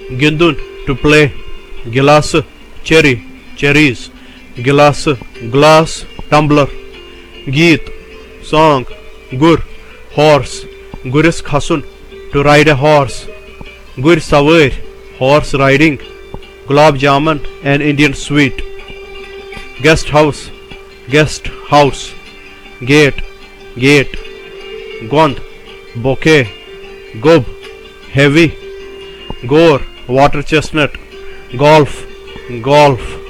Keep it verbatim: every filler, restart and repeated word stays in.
Gindun, to play. Gilas, cherry, cherries. Gilas, glass, tumbler. Geet, song. Gur, horse. Guris khasun, to ride a horse. Gur savar, horse riding. Gulab jamun, an Indian sweet. Guest house, guest house. Gate, gate. Gond, bouquet. Gob, heavy. Gore, water chestnut. Golf, golf.